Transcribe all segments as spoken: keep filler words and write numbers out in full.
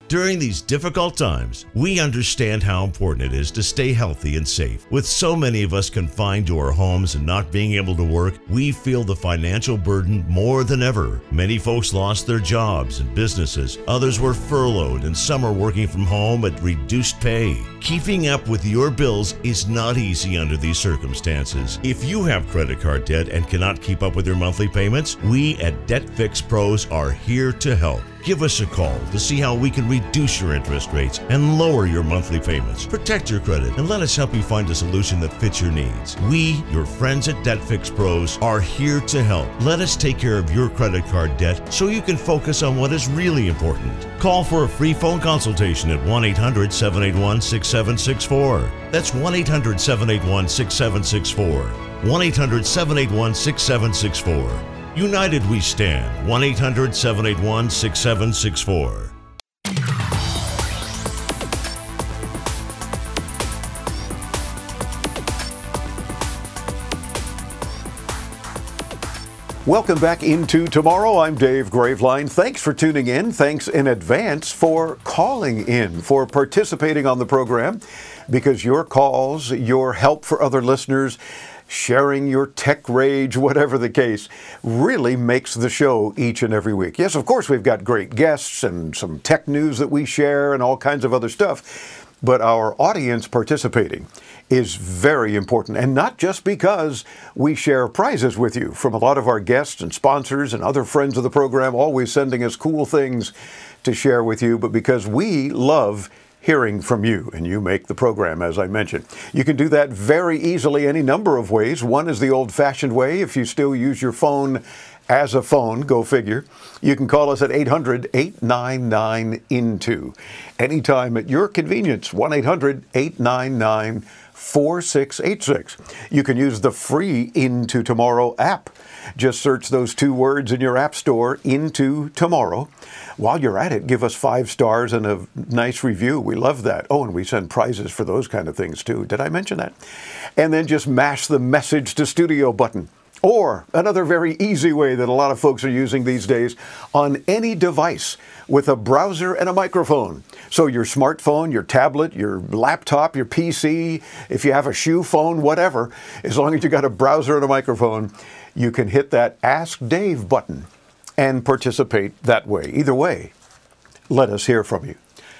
During these difficult times, we understand how important it is to stay healthy and safe. With so many of us confined to our homes and not being able to work, we feel the financial burden more than ever. Many folks lost their jobs and businesses. Others were furloughed and some are working from home at reduced pay. Keeping up with your bills is not easy under these circumstances. If you have credit card debt and cannot keep up with your monthly payments, we at Debt Fix Pros are here to help. Give us a call to see how we can reduce your interest rates and lower your monthly payments. Protect your credit and let us help you find a solution that fits your needs. We, your friends at Debt Fix Pros, are here to help. Let us take care of your credit card debt so you can focus on what is really important. Call for a free phone consultation at one eight hundred seven eight one six seven six four. That's one eight hundred seven eight one six seven six four. one eight hundred seven eight one six seven six four. United we stand. one eight hundred seven eight one six seven six four. Welcome back into Tomorrow. I'm Dave Graveline. Thanks for tuning in. Thanks in advance for calling in, for participating on the program, because your calls, your help for other listeners, sharing your tech rage, whatever the case, really makes the show each and every week. Yes, of course, we've got great guests and some tech news that we share and all kinds of other stuff, but our audience participating is very important, and not just because we share prizes with you from a lot of our guests and sponsors and other friends of the program always sending us cool things to share with you, but because we love hearing from you, and you make the program, as I mentioned. You can do that very easily any number of ways. One is the old-fashioned way, if you still use your phone as a phone, go figure. You can call us at eight hundred eight nine nine I N T O. Anytime at your convenience, one eight hundred eight nine nine four six eight six. You can use the free Into Tomorrow app. Just search those two words in your app store, Into Tomorrow. While you're at it, give us five stars and a nice review. We love that. Oh, and we send prizes for those kind of things too. Did I mention that? And then just mash the message to studio button. Or another very easy way that a lot of folks are using these days, on any device with a browser and a microphone. So your smartphone, your tablet, your laptop, your P C, if you have a shoe phone, whatever, as long as you got a browser and a microphone, you can hit that Ask Dave button and participate that way. Either way, let us hear from you.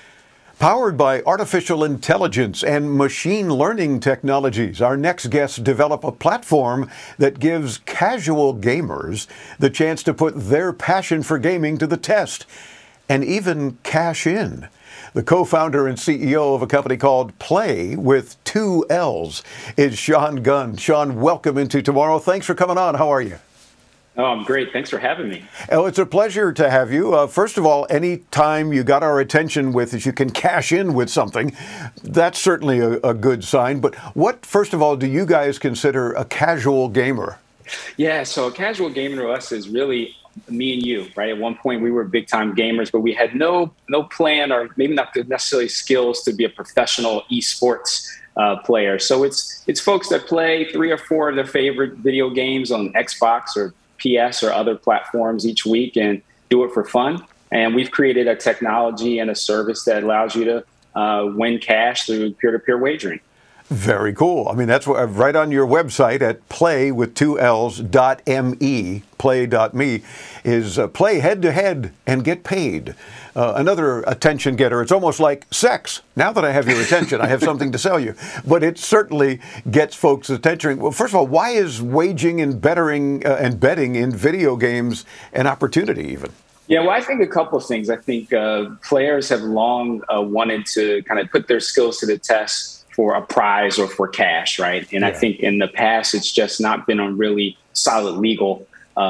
Powered by artificial intelligence and machine learning technologies, our next guests develop a platform that gives casual gamers the chance to put their passion for gaming to the test and even cash in. The co-founder and C E O of a company called Play with two L's is Sean Gunn. Sean, welcome into Tomorrow. Thanks for coming on. How are you? Oh, I'm great. Thanks for having me. Oh, it's a pleasure to have you. Uh, first of all, any time you got our attention with is you can cash in with something, that's certainly a, a good sign. But what, first of all, do you guys consider a casual gamer? Yeah, so a casual gamer to us is really me and you, right? At one point, we were big time gamers, but we had no no plan or maybe not necessarily skills to be a professional esports uh, player. So it's it's folks that play three or four of their favorite video games on Xbox or P S or other platforms each week and do it for fun. And we've created a technology and a service that allows you to uh, win cash through peer-to-peer wagering. Very cool. I mean, that's what, right on your website at play with two L's dot me, play dot me, is uh, play head to head and get paid. Uh, another attention getter. It's almost like sex. Now that I have your attention, I have something to sell you. But it certainly gets folks' attention. Well, first of all, why is waging and bettering uh, and betting in video games an opportunity even? Yeah, well, I think a couple of things. I think uh, players have long uh, wanted to kind of put their skills to the test for a prize or for cash, right? And yeah. I think in the past, it's just not been a really solid legal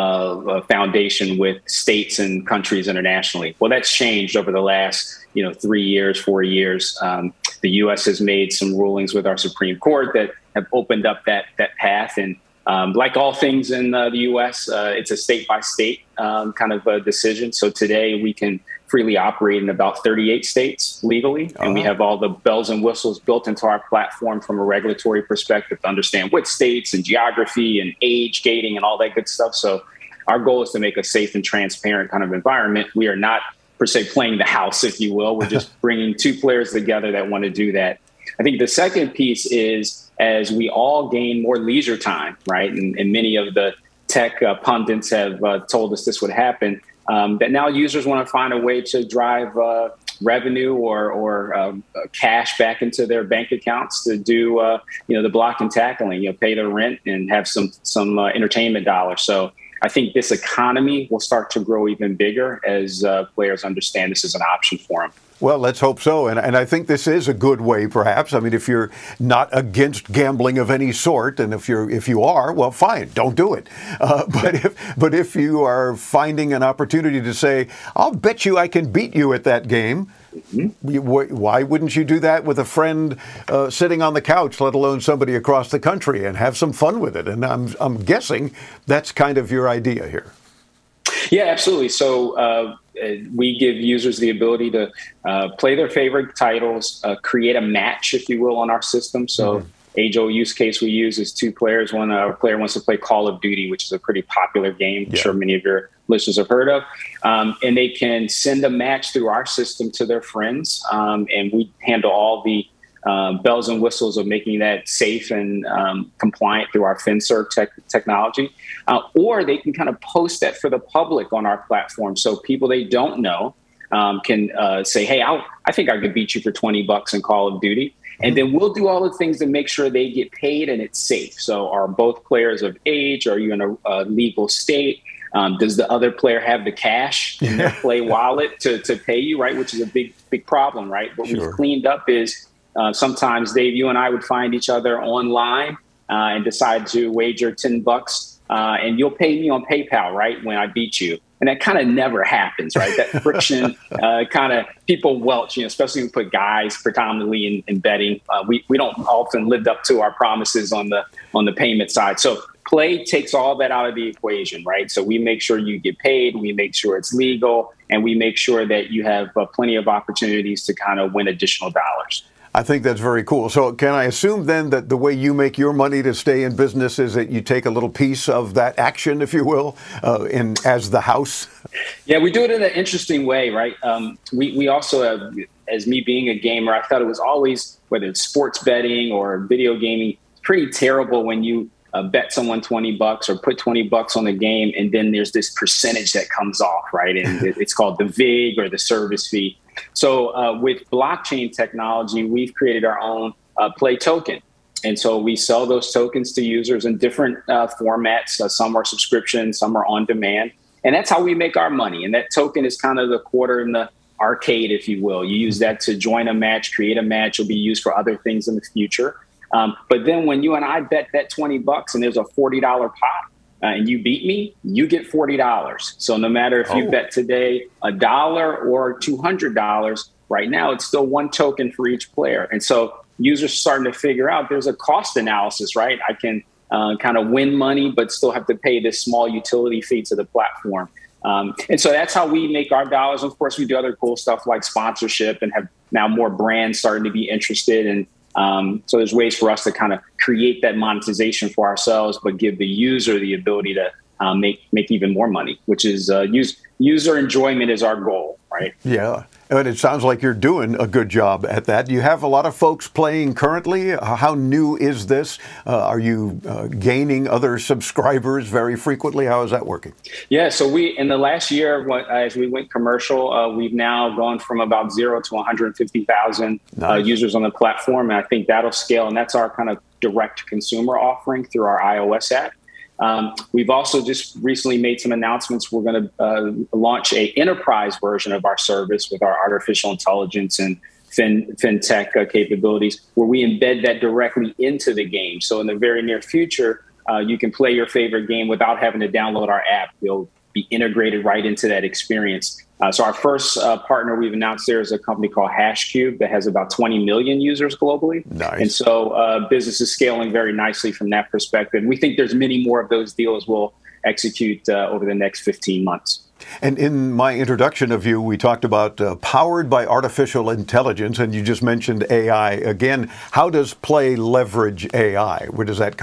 uh, foundation with states and countries internationally. Well, that's changed over the last, you know, three years, four years. Um, the U S has made some rulings with our Supreme Court that have opened up that that path. And um, like all things in uh, the U S, uh, it's a state by state um, kind of a decision. So today we can freely operate in about thirty-eight states legally. And uh-huh. we have all the bells and whistles built into our platform from a regulatory perspective to understand what states and geography and age gating and all that good stuff. So our goal is to make a safe and transparent kind of environment. We are not per se playing the house, if you will. We're just bringing two players together that want to do that. I think the second piece is as we all gain more leisure time, right? And, and many of the tech uh, pundits have uh, told us this would happen, um, that now users want to find a way to drive uh, revenue or, or um, uh, cash back into their bank accounts to do, uh, you know, the block and tackling, you know, pay their rent and have some, some uh, entertainment dollars. So I think this economy will start to grow even bigger as uh, players understand this is an option for them. Well, let's hope so. And, and I think this is a good way, perhaps. I mean, if you're not against gambling of any sort, and if you're if you are, well, fine, don't do it. Uh, but if but if you are finding an opportunity to say, I'll bet you I can beat you at that game, mm-hmm. you, why wouldn't you do that with a friend uh, sitting on the couch, let alone somebody across the country, and have some fun with it? And I'm I'm guessing that's kind of your idea here. Yeah, absolutely. So uh, we give users the ability to uh, play their favorite titles, uh, create a match, if you will, on our system. So mm-hmm. age-old use case we use is two players. One uh, player wants to play Call of Duty, which is a pretty popular game. I'm yeah. sure many of your listeners have heard of. Um, and they can send a match through our system to their friends. Um, and we handle all the Um, bells and whistles of making that safe and um, compliant through our FinServe tech technology. Uh, or they can kind of post that for the public on our platform. So people they don't know um, can uh, say, hey, I'll, I think I could beat you for twenty bucks in Call of Duty. And then we'll do all the things to make sure they get paid and it's safe. So are both players of age? Are you in a, a legal state? Um, does the other player have the cash in their Play wallet to, to pay you, right? Which is a big, big problem, right? What sure. we've cleaned up is Uh, sometimes, Dave, you and I would find each other online uh, and decide to wager ten bucks uh, and you'll pay me on PayPal, right, when I beat you. And that kind of never happens, right? That friction uh, kind of people welch, you know, especially when we put guys predominantly in, in betting. Uh, we, we don't often live up to our promises on the on the payment side. So Play takes all that out of the equation, right? So we make sure you get paid. We make sure it's legal. And we make sure that you have uh, plenty of opportunities to kind of win additional dollars. I think that's very cool. So can I assume then that the way you make your money to stay in business is that you take a little piece of that action, if you will, uh, in as the house? Yeah, we do it in an interesting way, right? Um, we, we also, have, as me being a gamer, I thought it was always, whether it's sports betting or video gaming, pretty terrible when you uh, bet someone twenty bucks or put twenty bucks on the game and then there's this percentage that comes off, right? And it's called the vig or the service fee. So uh, with blockchain technology, we've created our own uh, Play token. And so we sell those tokens to users in different uh, formats. Uh, some are subscription, some are on demand. And that's how we make our money. And that token is kind of the quarter in the arcade, if you will. You use that to join a match, create a match. It'll be used for other things in the future. Um, but then when you and I bet that twenty bucks and there's a forty dollar pot, Uh, and you beat me, you get forty dollars. So no matter if you oh. bet today a dollar or two hundred dollars, right now it's still one token for each player. And so users are starting to figure out there's a cost analysis, right? I can uh, kind of win money, but still have to pay this small utility fee to the platform. Um, and so that's how we make our dollars. Of course, we do other cool stuff like sponsorship and have now more brands starting to be interested in. Um, so there's ways for us to kind of create that monetization for ourselves, but give the user the ability to um, make make even more money, which is uh, use, user enjoyment is our goal, right? Yeah, and it sounds like you're doing a good job at that. You have a lot of folks playing currently. How new is this? Uh, are you uh, gaining other subscribers very frequently? How is that working? Yeah, so we in the last year, as we went commercial, uh, we've now gone from about zero to one hundred fifty thousand nice. uh, users on the platform, and I think that'll scale. And that's our kind of direct consumer offering through our iOS app. Um, we've also just recently made some announcements. We're going to uh, launch a enterprise version of our service with our artificial intelligence and fin fintech uh, capabilities, where we embed that directly into the game. So in the very near future, uh, you can play your favorite game without having to download our app. We'll be integrated right into that experience. Uh, so our first uh, partner we've announced there is a company called Hashcube that has about twenty million users globally. Nice. And so uh, business is scaling very nicely from that perspective. We think there's many more of those deals we'll execute uh, over the next fifteen months. And in my introduction of you, we talked about uh, powered by artificial intelligence, and you just mentioned A I. Again, how does Play leverage A I? Where does that come in?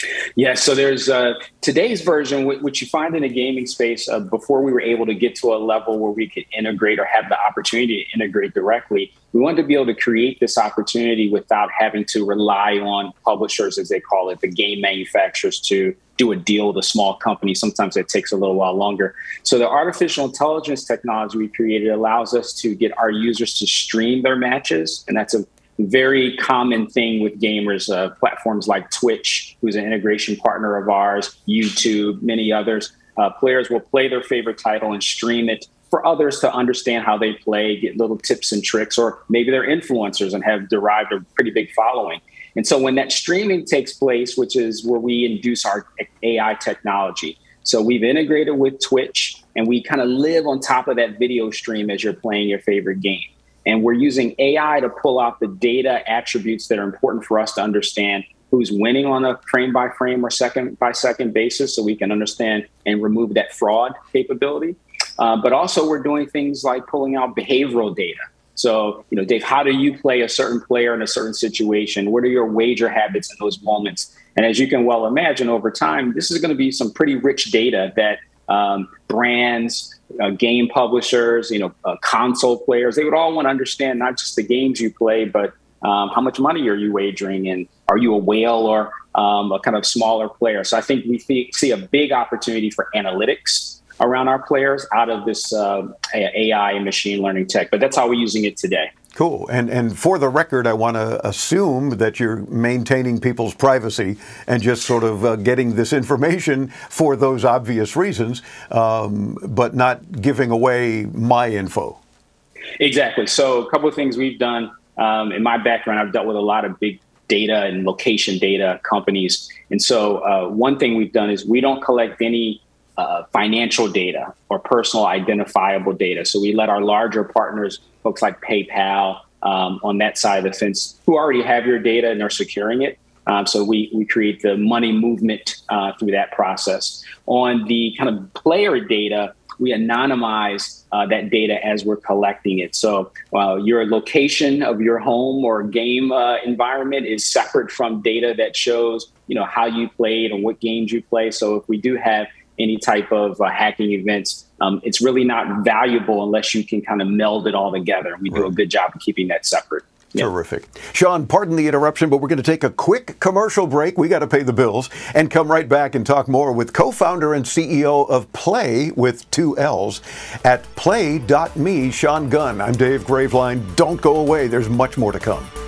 Yeah, so there's uh, today's version, which you find in the gaming space. Uh, before we were able to get to a level where we could integrate or have the opportunity to integrate directly, we wanted to be able to create this opportunity without having to rely on publishers, as they call it, the game manufacturers, to do a deal with a small company. Sometimes it takes a little while longer. So the artificial intelligence technology we created allows us to get our users to stream their matches, and that's a very common thing with gamers. Uh, platforms like Twitch, who's an integration partner of ours, YouTube, many others. Uh, players will play their favorite title and stream it for others to understand how they play, get little tips and tricks, or maybe they're influencers and have derived a pretty big following. And so when that streaming takes place, which is where we induce our A I technology. So we've integrated with Twitch, and we kind of live on top of that video stream as you're playing your favorite game. And we're using A I to pull out the data attributes that are important for us to understand who's winning on a frame by frame or second by second basis, so we can understand and remove that fraud capability. Uh, but also we're doing things like pulling out behavioral data. So, you know, Dave, how do you play a certain player in a certain situation? What are your wager habits in those moments? And as you can well imagine, over time, this is going to be some pretty rich data that um, brands, uh, game publishers, you know, uh, console players, they would all want to understand not just the games you play, but um, how much money are you wagering, and are you a whale or um, a kind of smaller player? So I think we th- see a big opportunity for analytics around our players out of this uh, A I and machine learning tech. But that's how we're using it today. Cool. And and for the record, I want to assume that you're maintaining people's privacy and just sort of uh, getting this information for those obvious reasons, um, but not giving away my info. Exactly. So a couple of things we've done. Um, in my background, I've dealt with a lot of big data and location data companies. And so uh, one thing we've done is we don't collect any Uh, financial data or personal identifiable data. So we let our larger partners, folks like PayPal, um, on that side of the fence, who already have your data and are securing it. Um, so we we create the money movement uh, through that process. On the kind of player data, we anonymize uh, that data as we're collecting it. So uh, your location of your home or game uh, environment is separate from data that shows, you know, how you played and what games you play. So if we do have any type of uh, hacking events, um, it's really not valuable unless you can kind of meld it all together. We do a good job of keeping that separate. Yeah. Terrific. Sean, pardon the interruption, but we're going to take a quick commercial break. We got to pay the bills and come right back and talk more with co-founder and C E O of Play with two L's at play dot me, Sean Gunn. I'm Dave Graveline. Don't go away. There's much more to come.